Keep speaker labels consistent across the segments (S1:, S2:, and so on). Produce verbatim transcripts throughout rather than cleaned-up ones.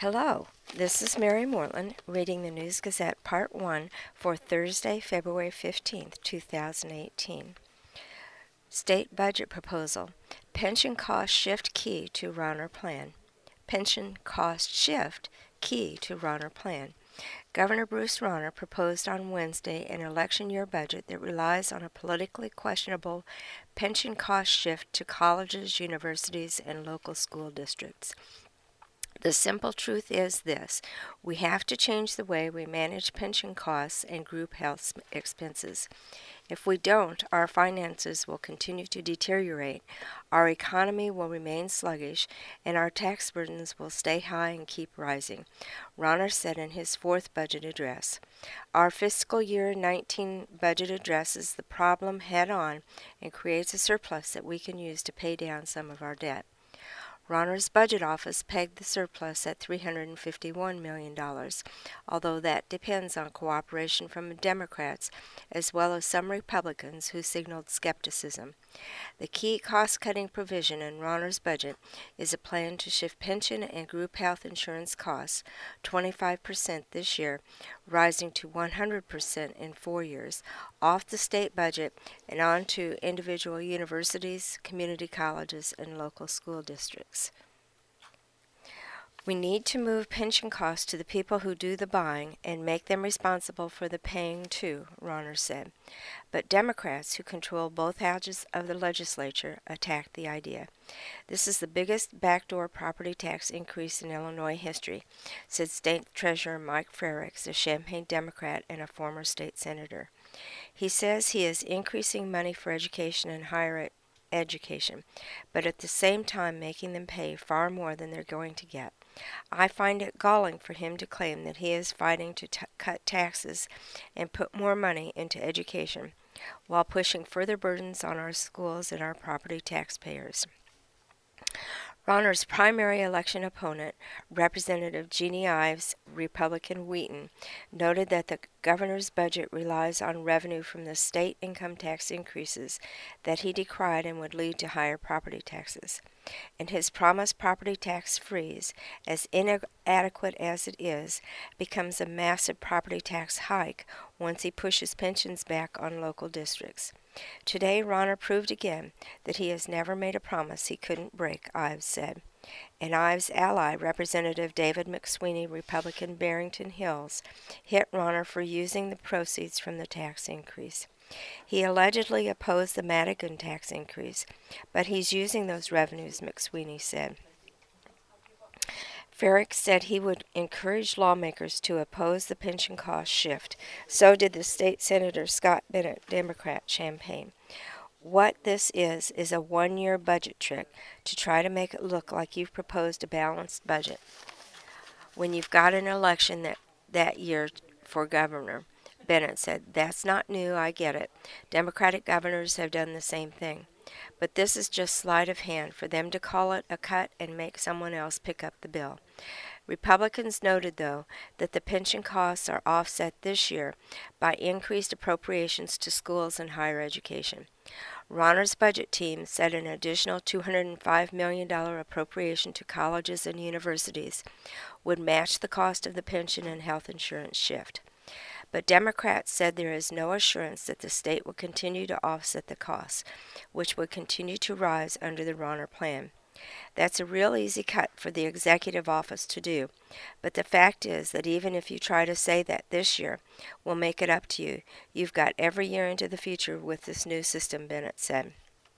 S1: Hello, this is Mary Moreland reading the News Gazette Part one for Thursday, February fifteenth, two thousand eighteen. State Budget Proposal. Pension Cost Shift Key to Rauner Plan. Pension Cost Shift Key to Rauner Plan. Governor Bruce Rauner proposed on Wednesday an election year budget that relies on a politically questionable pension cost shift to colleges, universities, and local school districts. The simple truth is this: we have to change the way we manage pension costs and group health expenses. If we don't, our finances will continue to deteriorate, our economy will remain sluggish, and our tax burdens will stay high and keep rising, Rauner said in his fourth budget address. Our fiscal year nineteen budget addresses the problem head on and creates a surplus that we can use to pay down some of our debt. Rauner's budget office pegged the surplus at three hundred fifty-one million dollars, although that depends on cooperation from Democrats as well as some Republicans who signaled skepticism. The key cost-cutting provision in Rauner's budget is a plan to shift pension and group health insurance costs twenty-five percent this year, rising to one hundred percent in four years, off the state budget and onto individual universities, community colleges, and local school districts. We need to move pension costs to the people who do the buying and make them responsible for the paying too, Rauner said. But Democrats, who control both houses of the legislature, attacked the idea. This is the biggest backdoor property tax increase in Illinois history, said State Treasurer Mike Frerichs, a Champaign Democrat and a former state senator. He says he is increasing money for education and higher ed- education, but at the same time making them pay far more than they're going to get. I find it galling for him to claim that he is fighting to t- cut taxes and put more money into education, while pushing further burdens on our schools and our property taxpayers. Rauner's primary election opponent, Representative Jeannie Ives, Republican Wheaton, noted that the governor's budget relies on revenue from the state income tax increases that he decried and would lead to higher property taxes. And his promised property tax freeze, as inadequate as it is, becomes a massive property tax hike once he pushes pensions back on local districts. Today, Rauner proved again that he has never made a promise he couldn't break, Ives said. And Ives' ally, Representative David McSweeney, Republican Barrington Hills, hit Rauner for using the proceeds from the tax increase. He allegedly opposed the Madigan tax increase, but he's using those revenues, McSweeney said. Frerichs said he would encourage lawmakers to oppose the pension cost shift. So did the state senator Scott Bennett, Democrat, Champaign. What this is, is a one-year budget trick to try to make it look like you've proposed a balanced budget when you've got an election that, that year for governor. Bennett said, "That's not new, I get it. Democratic governors have done the same thing. But this is just sleight of hand for them to call it a cut and make someone else pick up the bill." Republicans noted, though, that the pension costs are offset this year by increased appropriations to schools and higher education. Rauner's budget team set an additional two hundred five million dollars appropriation to colleges and universities would match the cost of the pension and health insurance shift. But Democrats said there is no assurance that the state will continue to offset the costs, which would continue to rise under the Rauner plan. That's a real easy cut for the executive office to do, but the fact is that even if you try to say that this year, we'll make it up to you, you've got every year into the future with this new system, Bennett said.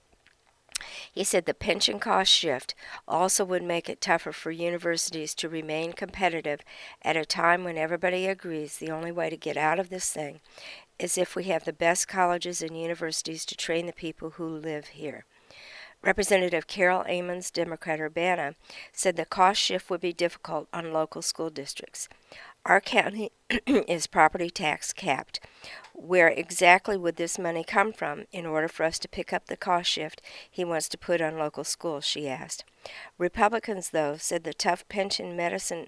S1: He said the pension cost shift also would make it tougher for universities to remain competitive at a time when everybody agrees the only way to get out of this thing is if we have the best colleges and universities to train the people who live here. Representative Carol Amons, Democrat Urbana, said the cost shift would be difficult on local school districts. Our county is property tax capped. Where exactly would this money come from in order for us to pick up the cost shift he wants to put on local schools, she asked. Republicans, though, said the tough pension medicine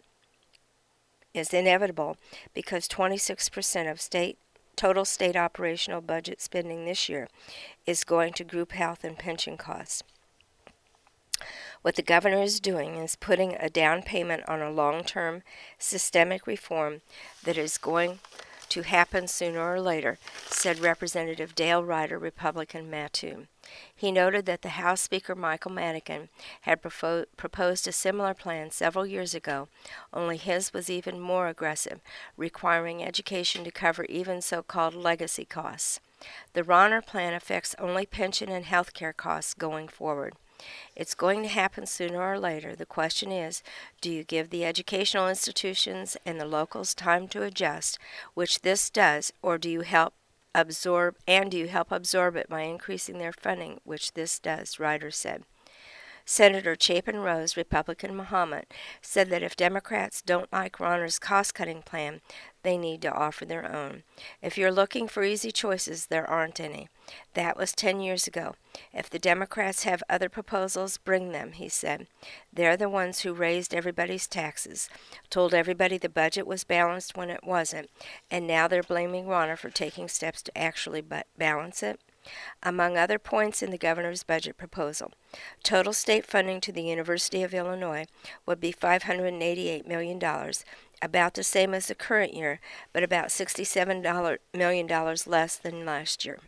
S1: is inevitable because twenty-six percent of state total state operational budget spending this year is going to group health and pension costs. What the governor is doing is putting a down payment on a long-term systemic reform that is going to happen sooner or later, said Representative Dale Ryder, Republican, Mattoon. He noted that the House Speaker Michael Madigan had profo- proposed a similar plan several years ago, only his was even more aggressive, requiring education to cover even so-called legacy costs. The Rauner plan affects only pension and health care costs going forward. It's going to happen sooner or later. The question is, do you give the educational institutions and the locals time to adjust, which this does, or do you help absorb, and do you help absorb it by increasing their funding, which this does, Ryder said. Senator Chapin Rose, Republican Mahomet, said that if Democrats don't like Rauner's cost-cutting plan, they need to offer their own. If you're looking for easy choices, there aren't any. That was ten years ago. If the Democrats have other proposals, bring them, he said. They're the ones who raised everybody's taxes, told everybody the budget was balanced when it wasn't, and now they're blaming Rauner for taking steps to actually balance it. Among other points in the governor's budget proposal, total state funding to the University of Illinois would be five hundred eighty-eight million dollars, about the same as the current year, but about sixty-seven million dollars less than last year.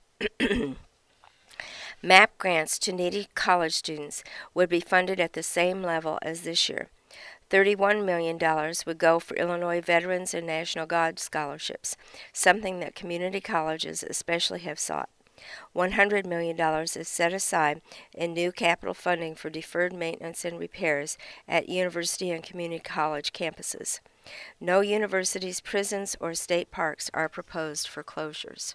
S1: M A P grants to needy college students would be funded at the same level as this year. thirty-one million dollars would go for Illinois Veterans and National Guard scholarships, something that community colleges especially have sought. one hundred million dollars is set aside in new capital funding for deferred maintenance and repairs at university and community college campuses. No universities, prisons, or state parks are proposed for closures.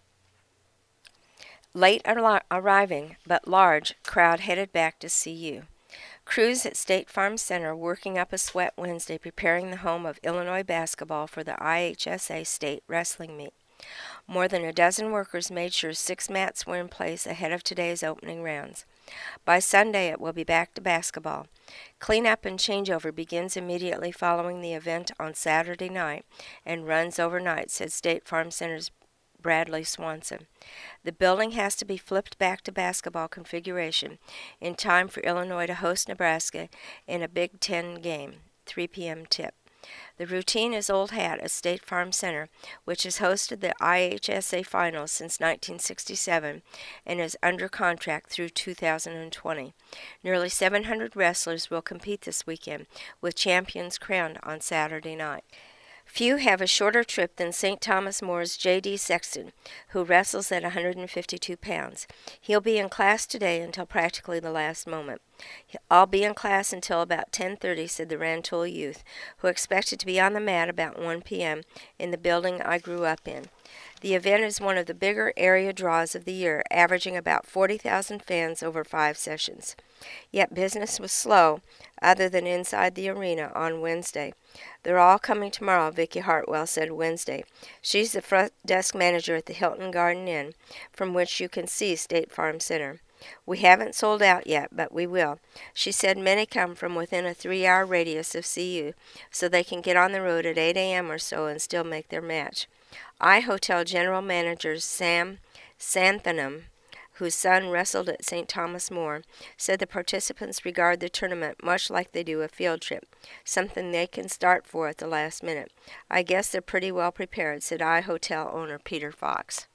S1: Late ar- arriving, but large, crowd headed back to C U. Crews at State Farm Center working up a sweat Wednesday preparing the home of Illinois basketball for the I H S A state wrestling meet. More than a dozen workers made sure six mats were in place ahead of today's opening rounds. By Sunday, it will be back to basketball. Cleanup and changeover begins immediately following the event on Saturday night and runs overnight, said State Farm Center's Bradley Swanson. The building has to be flipped back to basketball configuration in time for Illinois to host Nebraska in a Big Ten game, three p.m. tip. The routine is old hat at State Farm Center, which has hosted the I H S A Finals since nineteen sixty-seven and is under contract through two thousand twenty. Nearly seven hundred wrestlers will compete this weekend, with champions crowned on Saturday night. Few have a shorter trip than Saint Thomas More's J D Sexton, who wrestles at one hundred fifty-two pounds. He'll be in class today until practically the last moment. I'll be in class until about ten thirty, said the Rantoul youth, who expected to be on the mat about one p.m. in the building I grew up in. The event is one of the bigger area draws of the year, averaging about forty thousand fans over five sessions. Yet business was slow, other than inside the arena on Wednesday. They're all coming tomorrow, Vicki Hartwell said Wednesday. She's the front desk manager at the Hilton Garden Inn, from which you can see State Farm Center. We haven't sold out yet, but we will. She said many come from within a three-hour radius of C U, so they can get on the road at eight a.m. or so and still make their match. iHotel General Manager Sam Santhanam, whose son wrestled at Saint Thomas More, said the participants regard the tournament much like they do a field trip, something they can start for at the last minute. I guess they're pretty well prepared, said iHotel owner Peter Fox.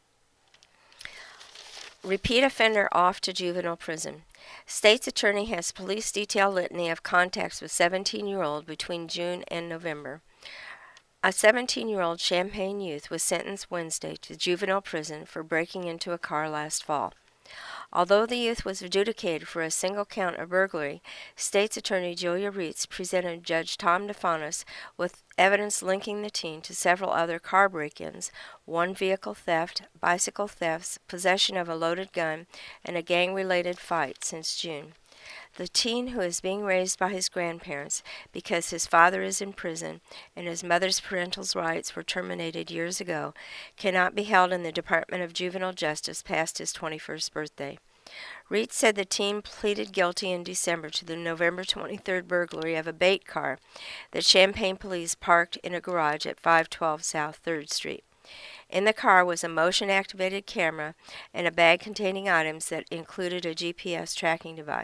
S1: Repeat offender off to juvenile prison. State's attorney has police detail litany of contacts with seventeen-year-old between June and November. A seventeen-year-old Champaign youth was sentenced Wednesday to juvenile prison for breaking into a car last fall. Although the youth was adjudicated for a single count of burglary, State's Attorney Julia Reitz presented Judge Tom DeFanis with evidence linking the teen to several other car break-ins, one vehicle theft, bicycle thefts, possession of a loaded gun, and a gang-related fight since June. The teen, who is being raised by his grandparents because his father is in prison and his mother's parental rights were terminated years ago, cannot be held in the Department of Juvenile Justice past his twenty-first birthday. Reed said the teen pleaded guilty in December to the November twenty-third burglary of a bait car that Champaign police parked in a garage at five twelve South third Street. In the car was a motion-activated camera and a bag containing items that included a G P S tracking device.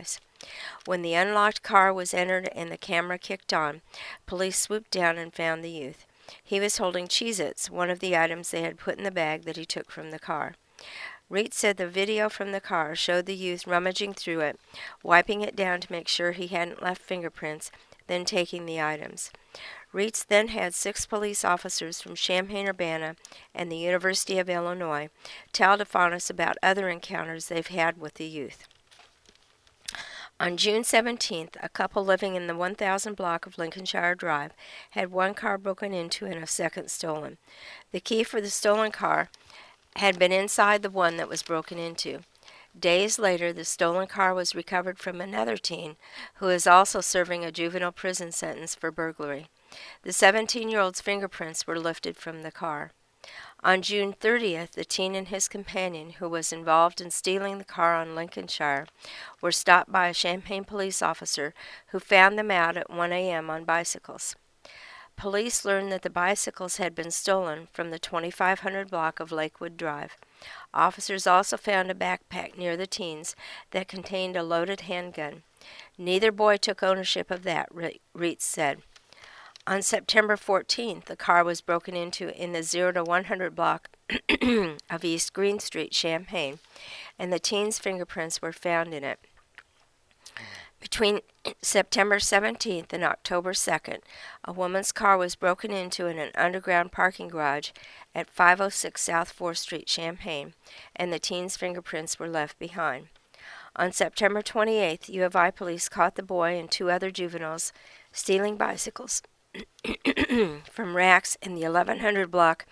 S1: When the unlocked car was entered and the camera kicked on, police swooped down and found the youth. He was holding Cheez-Its, one of the items they had put in the bag that he took from the car. Reitz said the video from the car showed the youth rummaging through it, wiping it down to make sure he hadn't left fingerprints, then taking the items. Reitz then had six police officers from Champaign-Urbana and the University of Illinois tell DeFanis about other encounters they've had with the youth. On June seventeenth, a couple living in the one thousand block of Lincolnshire Drive had one car broken into and a second stolen. The key for the stolen car had been inside the one that was broken into. Days later, the stolen car was recovered from another teen who is also serving a juvenile prison sentence for burglary. The seventeen-year-old's fingerprints were lifted from the car. On June thirtieth, the teen and his companion, who was involved in stealing the car on Lincolnshire, were stopped by a Champaign police officer who found them out at one a.m. on bicycles. Police learned that the bicycles had been stolen from the twenty-five hundred block of Lakewood Drive. Officers also found a backpack near the teens that contained a loaded handgun. Neither boy took ownership of that, Reitz said. On September fourteenth, the car was broken into in the zero to one hundred block of East Green Street, Champaign, and the teen's fingerprints were found in it. Between September seventeenth and October second, a woman's car was broken into in an underground parking garage at five oh six South fourth Street, Champaign, and the teen's fingerprints were left behind. On September twenty-eighth, U of I police caught the boy and two other juveniles stealing bicycles from racks in the eleven hundred block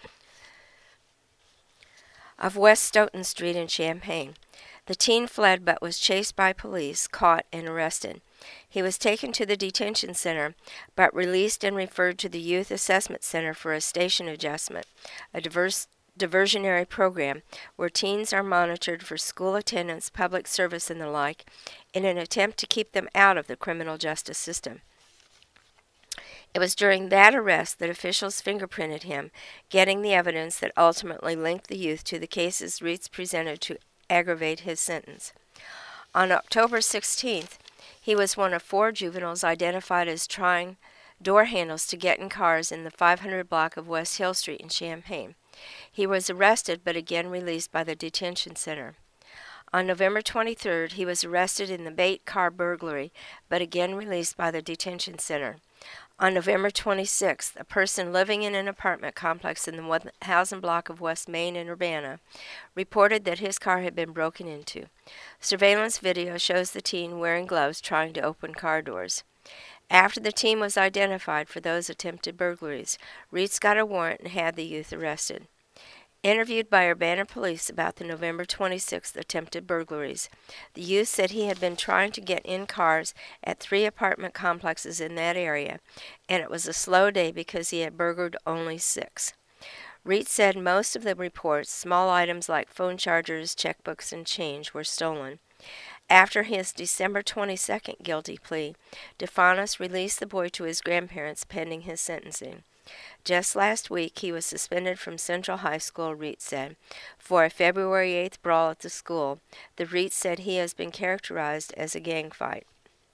S1: of West Stoughton Street in Champaign. The teen fled but was chased by police, caught, and arrested. He was taken to the detention center but released and referred to the Youth Assessment Center for a station adjustment, a diverse diversionary program where teens are monitored for school attendance, public service, and the like in an attempt to keep them out of the criminal justice system. It was during that arrest that officials fingerprinted him, getting the evidence that ultimately linked the youth to the cases Reitz presented to aggravate his sentence. On October sixteenth, he was one of four juveniles identified as trying door handles to get in cars in the five hundred block of West Hill Street in Champaign. He was arrested but again released by the detention center. On November twenty-third, he was arrested in the Bait car burglary but again released by the detention center. On November twenty-sixth, a person living in an apartment complex in the one thousand block of West Main in Urbana reported that his car had been broken into. Surveillance video shows the teen wearing gloves trying to open car doors. After the teen was identified for those attempted burglaries, Reitz got a warrant and had the youth arrested. Interviewed by Urbana police about the November twenty-sixth attempted burglaries, the youth said he had been trying to get in cars at three apartment complexes in that area, and it was a slow day because he had burglared only six. Reitz said most of the reports, small items like phone chargers, checkbooks, and change, were stolen. After his December twenty-second guilty plea, DeFanis released the boy to his grandparents pending his sentencing. Just last week, he was suspended from Central High School, Reitz said, for a February eighth brawl at the school. The Reitz said he has been characterized as a gang fight.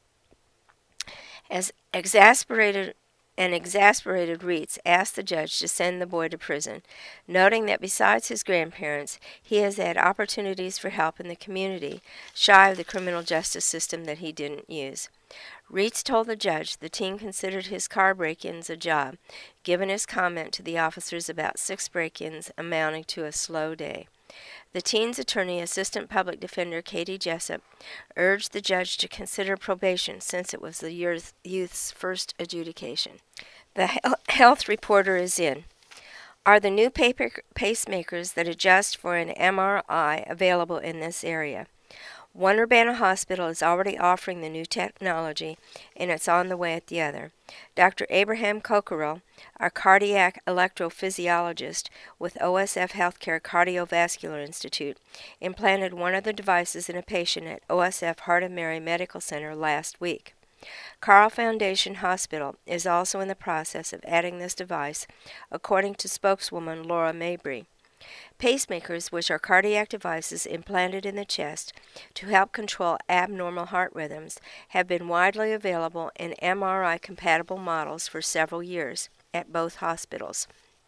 S1: As exasperated An exasperated Reitz asked the judge to send the boy to prison, noting that besides his grandparents, he has had opportunities for help in the community, shy of the criminal justice system that he didn't use. Reitz told the judge the teen considered his car break-ins a job, given his comment to the officers about six break-ins amounting to a slow day. The teen's attorney, Assistant Public Defender Katie Jessup, urged the judge to consider probation since it was the youth's first adjudication. The health reporter is in. Are the new paper pacemakers that adjust for an M R I available in this area? One Urbana hospital is already offering the new technology, and it's on the way at the other. Doctor Abraham Kokorow, our cardiac electrophysiologist with O S F Healthcare Cardiovascular Institute, implanted one of the devices in a patient at O S F Heart of Mary Medical Center last week. Carle Foundation Hospital is also in the process of adding this device, according to spokeswoman Laura Mabry. Pacemakers, which are cardiac devices implanted in the chest to help control abnormal heart rhythms, have been widely available in M R I-compatible models for several years at both hospitals.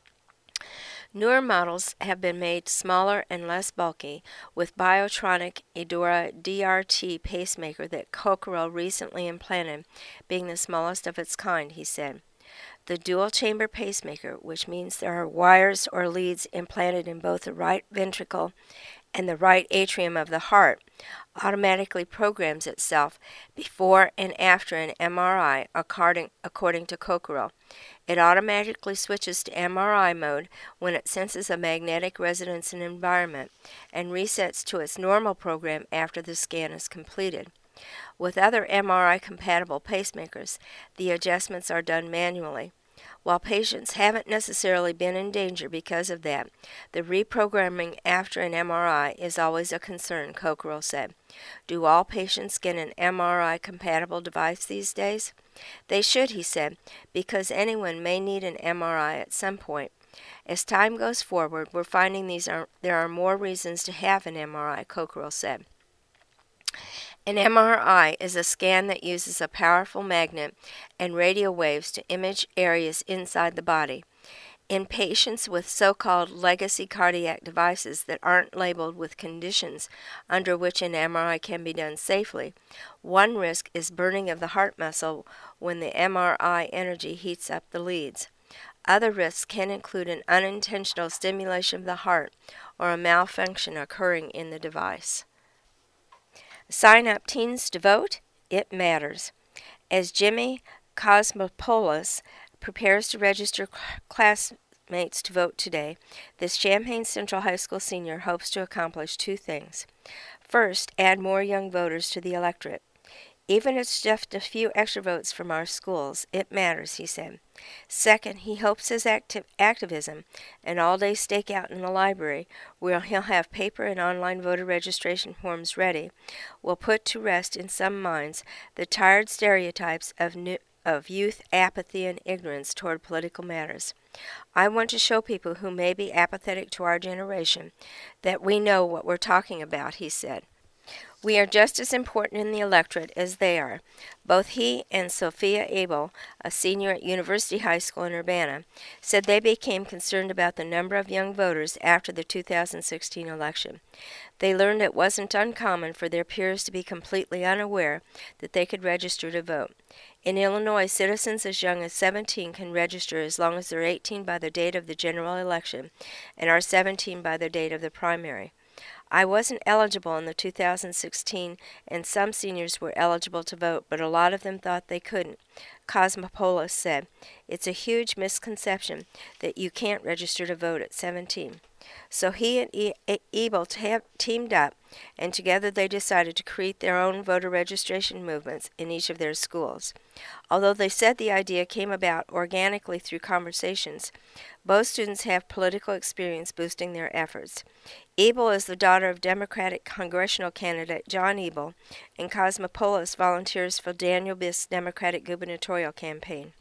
S1: Newer models have been made smaller and less bulky, with Biotronik Edura D R T pacemaker that Cockerell recently implanted being the smallest of its kind, he said. The dual-chamber pacemaker, which means there are wires or leads implanted in both the right ventricle and the right atrium of the heart, automatically programs itself before and after an M R I, according, according to Cockerell. It automatically switches to M R I mode when it senses a magnetic resonance in environment and resets to its normal program after the scan is completed. With other M R I-compatible pacemakers, the adjustments are done manually. While patients haven't necessarily been in danger because of that, the reprogramming after an M R I is always a concern, Cockerell said. Do all patients get an M R I-compatible device these days? They should, he said, because anyone may need an M R I at some point. As time goes forward, we're finding these are, there are more reasons to have an M R I, Cockerell said. An M R I is a scan that uses a powerful magnet and radio waves to image areas inside the body. In patients with so-called legacy cardiac devices that aren't labeled with conditions under which an M R I can be done safely, one risk is burning of the heart muscle when the M R I energy heats up the leads. Other risks can include an unintentional stimulation of the heart or a malfunction occurring in the device. Sign up teens to vote. It matters. As Jimmy Cosmopoulos prepares to register classmates to vote today, this Champaign Central High School senior hopes to accomplish two things. First, add more young voters to the electorate. Even if it's just a few extra votes from our schools, it matters, he said. Second, he hopes his acti- activism, an all-day stakeout in the library, where he'll have paper and online voter registration forms ready, will put to rest in some minds the tired stereotypes of, new, of youth apathy and ignorance toward political matters. I want to show people who may be apathetic to our generation that we know what we're talking about, he said. We are just as important in the electorate as they are. Both he and Sophia Abel, a senior at University High School in Urbana, said they became concerned about the number of young voters after the two thousand sixteen election. They learned it wasn't uncommon for their peers to be completely unaware that they could register to vote. In Illinois, citizens as young as seventeen can register as long as they're eighteen by the date of the general election and are seventeen by the date of the primary. I wasn't eligible in the two thousand sixteen, and some seniors were eligible to vote, but a lot of them thought they couldn't. Cosmopoulos said, it's a huge misconception that you can't register to vote at seventeen. So he and e- Ebel te- teamed up, and together they decided to create their own voter registration movements in each of their schools. Although they said the idea came about organically through conversations, both students have political experience boosting their efforts. Ebel is the daughter of Democratic congressional candidate John Ebel, and Cosmopoulos volunteers for Daniel Biss's Democratic gubernatorial campaign.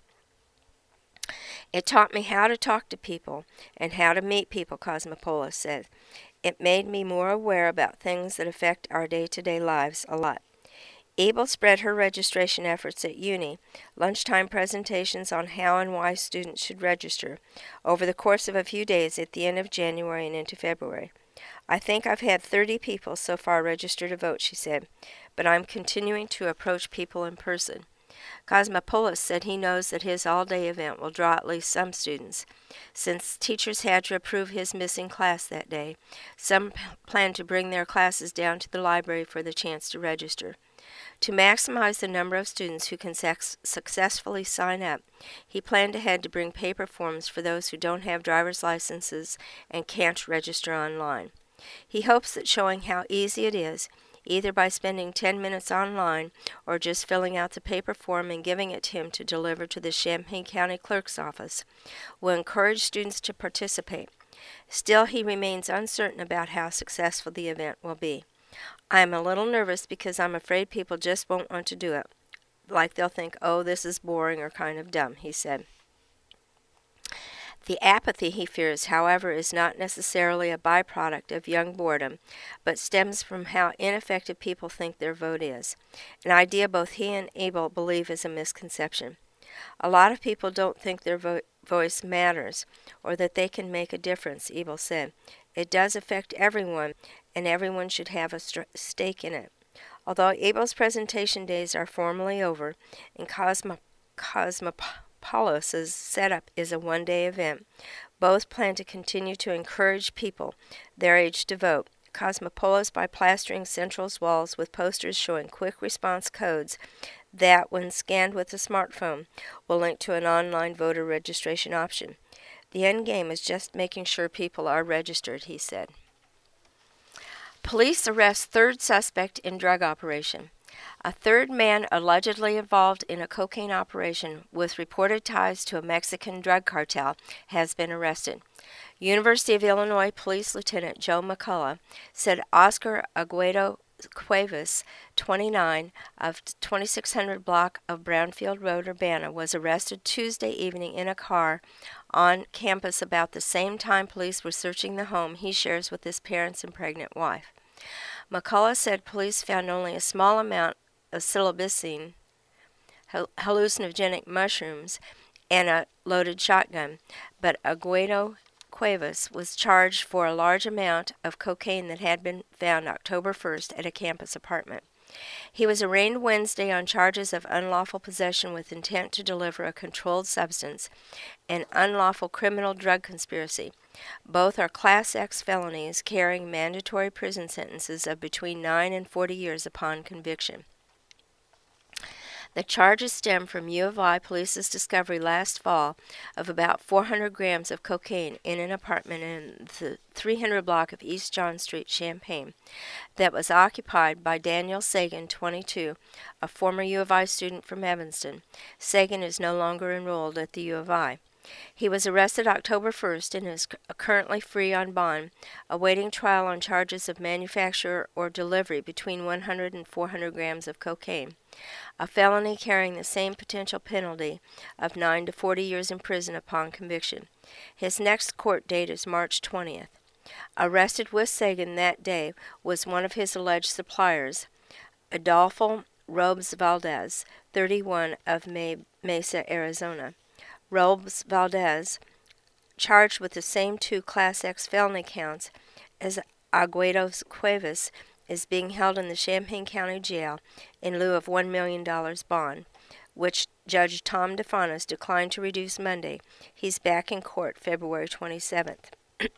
S1: It taught me how to talk to people and how to meet people, Cosmopoulos said. It made me more aware about things that affect our day-to-day lives a lot. Ebel spread her registration efforts at uni, lunchtime presentations on how and why students should register, over the course of a few days at the end of January and into February. I think I've had thirty people so far register to vote, she said, but I'm continuing to approach people in person. Cosmopoulos said he knows that his all-day event will draw at least some students. Since teachers had to approve his missing class that day, some plan to bring their classes down to the library for the chance to register. To maximize the number of students who can sex- successfully sign up, he planned ahead to bring paper forms for those who don't have driver's licenses and can't register online. He hopes that showing how easy it is, either by spending ten minutes online or just filling out the paper form and giving it to him to deliver to the Champaign County Clerk's office, will encourage students to participate. Still, he remains uncertain about how successful the event will be. I am a little nervous because I'm afraid people just won't want to do it. Like they'll think, oh, this is boring or kind of dumb, he said. The apathy, he fears, however, is not necessarily a byproduct of young boredom, but stems from how ineffective people think their vote is, an idea both he and Abel believe is a misconception. A lot of people don't think their vo- voice matters or that they can make a difference, Abel said. It does affect everyone, and everyone should have a st- stake in it. Although Abel's presentation days are formally over, and Cosmo- Cosmopolis's setup is a one-day event, both plan to continue to encourage people their age to vote. Cosmopolis by plastering Central's walls with posters showing quick response codes that, when scanned with a smartphone, will link to an online voter registration option. The end game is just making sure people are registered, he said. Police arrest third suspect in drug operation. A third man allegedly involved in a cocaine operation with reported ties to a Mexican drug cartel has been arrested. University of Illinois Police Lieutenant Joe McCullough said Oscar Aguedo Cuevas, twenty-nine, of twenty-six hundred block of Brownfield Road, Urbana, was arrested Tuesday evening in a car on campus about the same time police were searching the home he shares with his parents and pregnant wife. McCullough said police found only a small amount of psilocybin, hallucinogenic mushrooms, and a loaded shotgun, but Aguedo Cuevas was charged for a large amount of cocaine that had been found October first at a campus apartment. He was arraigned Wednesday on charges of unlawful possession with intent to deliver a controlled substance and unlawful criminal drug conspiracy. Both are Class X felonies carrying mandatory prison sentences of between nine and forty years upon conviction. The charges stem from U of I police's discovery last fall of about four hundred grams of cocaine in an apartment in the three hundred block of East John Street, Champaign, that was occupied by Daniel Sagan, twenty-two, a former U of I student from Evanston. Sagan is no longer enrolled at the U of I. He was arrested October first and is currently free on bond, awaiting trial on charges of manufacture or delivery between one hundred and four hundred grams of cocaine, a felony carrying the same potential penalty of nine to forty years in prison upon conviction. His next court date is March twentieth. Arrested with Sagan that day was one of his alleged suppliers, Adolfo Robes Valdez, thirty-one, of Mesa, Arizona. Robes Valdez, charged with the same two Class X felony counts as Aguedo Cuevas, is being held in the Champaign County Jail in lieu of one million dollars bond, which Judge Tom DeFanis declined to reduce Monday. He's back in court February twenty-seventh.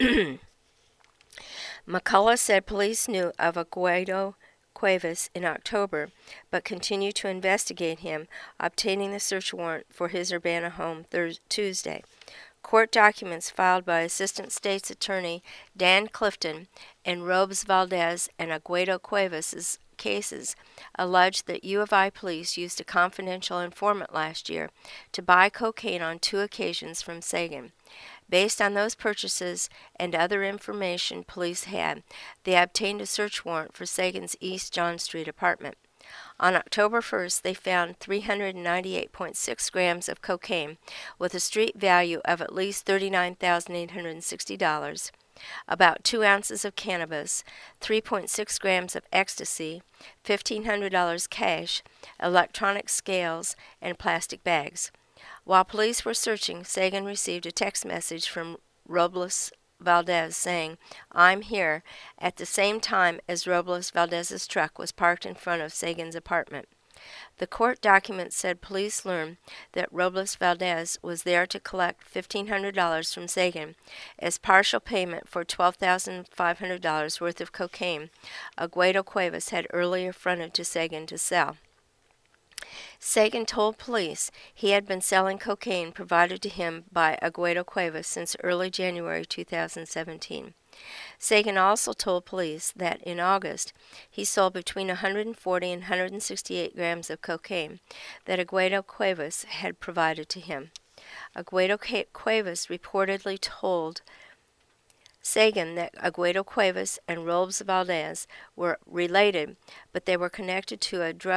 S1: McCullough said police knew of Aguedo Cuevas in October, but continued to investigate him, obtaining the search warrant for his Urbana home Thursday, Tuesday. Court documents filed by Assistant State's Attorney Dan Clifton and Robes Valdez and Aguedo Cuevas' cases allege that U of I police used a confidential informant last year to buy cocaine on two occasions from Sagan. Based on those purchases and other information police had, they obtained a search warrant for Sagan's East John Street apartment. On October first, they found three hundred ninety-eight point six grams of cocaine with a street value of at least thirty-nine thousand eight hundred sixty dollars, about two ounces of cannabis, three point six grams of ecstasy, fifteen hundred dollars cash, electronic scales, and plastic bags. While police were searching, Sagan received a text message from Robles Valdez saying, "I'm here," at the same time as Robles Valdez's truck was parked in front of Sagan's apartment. The court documents said police learned that Robles Valdez was there to collect fifteen hundred dollars from Sagan as partial payment for twelve thousand five hundred dollars worth of cocaine Aguedo Cuevas had earlier fronted to Sagan to sell. Sagan told police he had been selling cocaine provided to him by Aguedo Cuevas since early January two thousand seventeen. Sagan also told police that in August he sold between one hundred forty and one hundred sixty-eight grams of cocaine that Aguedo Cuevas had provided to him. Aguedo Cuevas reportedly told Sagan that Aguedo Cuevas and Robes Valdez were related, but they were connected to a drug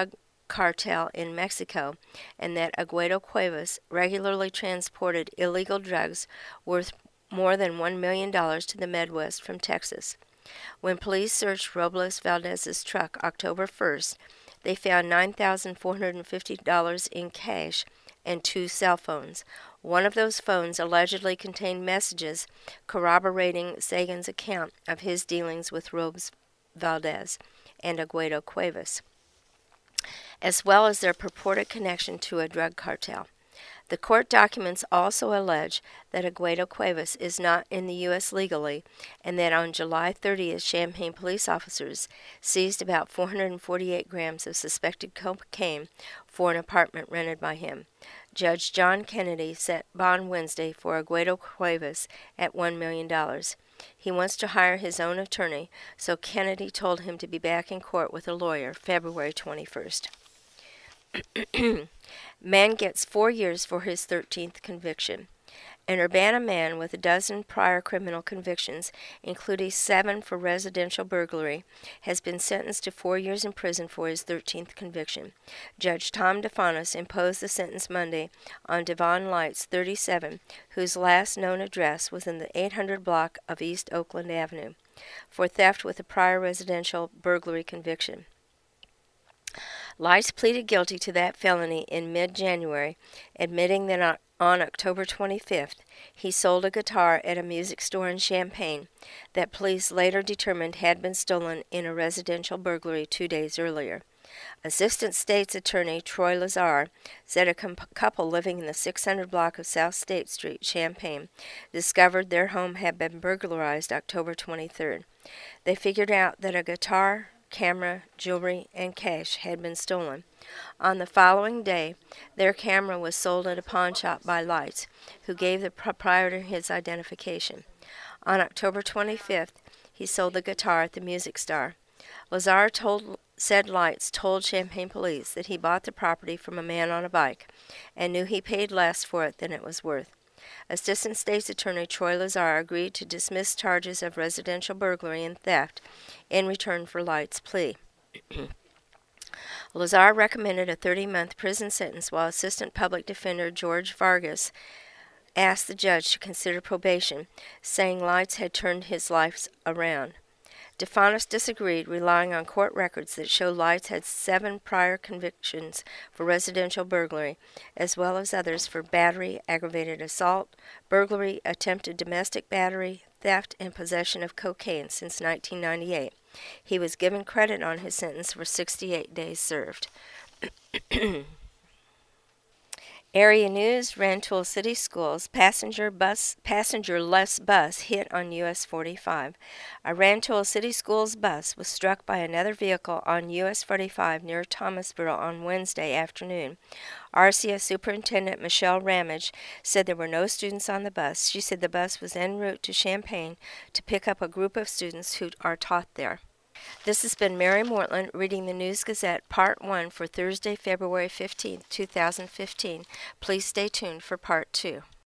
S1: cartel in Mexico, and that Aguado Cuevas regularly transported illegal drugs worth more than one million dollars to the Midwest from Texas. When police searched Robles Valdez's truck October first, they found nine thousand four hundred fifty dollars in cash and two cell phones. One of those phones allegedly contained messages corroborating Sagan's account of his dealings with Robles Valdez and Aguado Cuevas, as well as their purported connection to a drug cartel. The court documents also allege that Aguado Cuevas is not in the U S legally, and that on July thirtieth, Champaign police officers seized about four hundred forty-eight grams of suspected cocaine for an apartment rented by him. Judge John Kennedy set bond Wednesday for Aguado Cuevas at one million dollars. He wants to hire his own attorney, so Kennedy told him to be back in court with a lawyer February twenty-first. Man gets four years for his thirteenth conviction. An Urbana man with a dozen prior criminal convictions, including seven for residential burglary, has been sentenced to four years in prison for his thirteenth conviction. Judge Tom DeFanis imposed the sentence Monday on Devon Lights, thirty-seven, whose last known address was in the eight hundred block of East Oakland Avenue, for theft with a prior residential burglary conviction. Lights pleaded guilty to that felony in mid-January, admitting that on October twenty-fifth he sold a guitar at a music store in Champaign that police later determined had been stolen in a residential burglary two days earlier. Assistant State's Attorney Troy Lazar said a comp- couple living in the six hundred block of South State Street, Champaign, discovered their home had been burglarized October twenty-third. They figured out that a guitar, camera, jewelry, and cash had been stolen. On the following day, their camera was sold at a pawn shop by Lights, who gave the proprietor his identification. On October twenty-fifth, he sold the guitar at the Music Star. Lazar told, said Lights told Champaign police that he bought the property from a man on a bike and knew he paid less for it than it was worth. Assistant State's Attorney Troy Lazar agreed to dismiss charges of residential burglary and theft in return for Lights' plea. Lazar recommended a thirty-month prison sentence, while Assistant Public Defender George Vargas asked the judge to consider probation, saying Lights had turned his life around. DeFanis disagreed, relying on court records that show Lights had seven prior convictions for residential burglary, as well as others for battery, aggravated assault, burglary, attempted domestic battery, theft, and possession of cocaine since nineteen ninety-eight. He was given credit on his sentence for sixty-eight days served. Area news: Rantoul City Schools passenger bus passenger-less bus hit on U S forty-five. A Rantoul City Schools bus was struck by another vehicle on U S forty-five near Thomasboro on Wednesday afternoon. R C S Superintendent Michelle Ramage said there were no students on the bus. She said the bus was en route to Champaign to pick up a group of students who are taught there. This has been Mary Mortland reading the News Gazette Part one for Thursday, February fifteenth, two thousand fifteen. Please stay tuned for Part two.